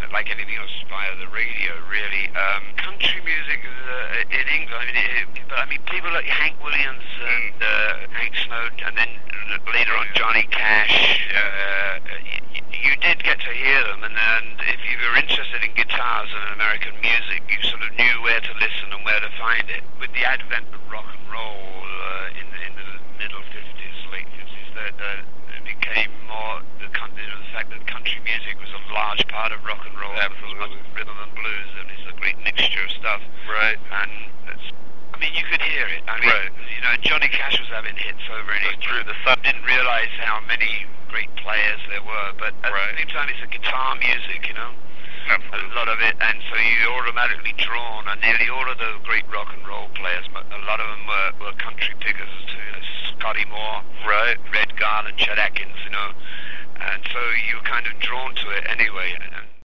like anything else via the radio, really. Country music in England, people like Hank Williams and Hank Snow, and then later on Johnny Cash. You did get to hear them, and if you were interested in guitars and American music, you sort of knew where to listen and where to find it. With the advent of rock and roll in the middle 50s, late 50s, it became more the fact that country music was a large part of rock and roll. Absolutely. Rhythm and blues, and it's a great mixture of stuff. Right. And you could hear it. Right. Johnny Cash was having hits over in England. True. The Sun didn't realize how many great players there were, but at the same time, it's a guitar music, Absolutely. a lot of it, and so you're automatically drawn, and nearly all of the great rock and roll players, a lot of them were country pickers too, Scotty Moore, Right. Red Garland, Chet Atkins, and so you were kind of drawn to it anyway.